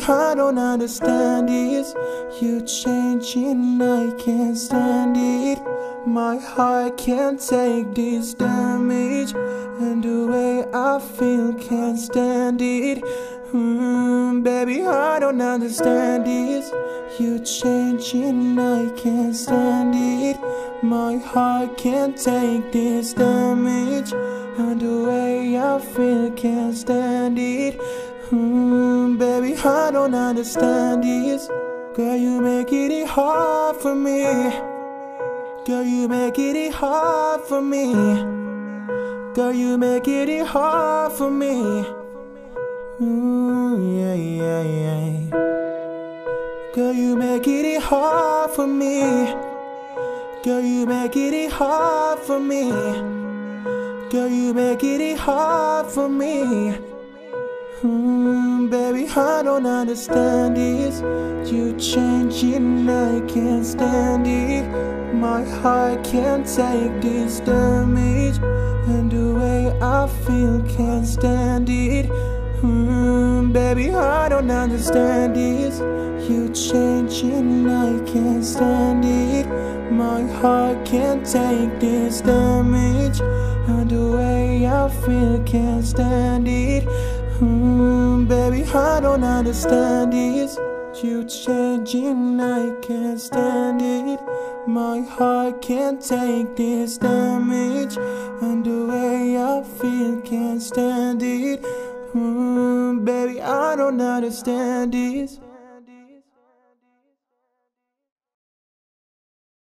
I don't understand this. You changing, I can't stand it. My heart can't take this damage, and the way I feel can't stand it. Baby, I don't understand this. You changing, I can't stand it. My heart can't take this damage, and the way I feel can't stand it. Baby, I don't understand this. Girl, you make it hard for me. Girl, you make it hard for me. Girl, you make it hard for me. Yeah, yeah, yeah. Girl, you make it hard for me. Girl, you make it hard for me. Girl, you make it hard for me. Baby, I don't understand this. You changing, I can't stand it. My heart can't take this damage, and the way I feel can't stand it. Baby, I don't understand this. You changing, I can't stand it. My heart can't take this damage, and the way I feel can't stand it. Baby, I don't understand this. You changing, I can't stand it. My heart can't take this damage, and the way I feel can't stand it. Baby, I don't understand this.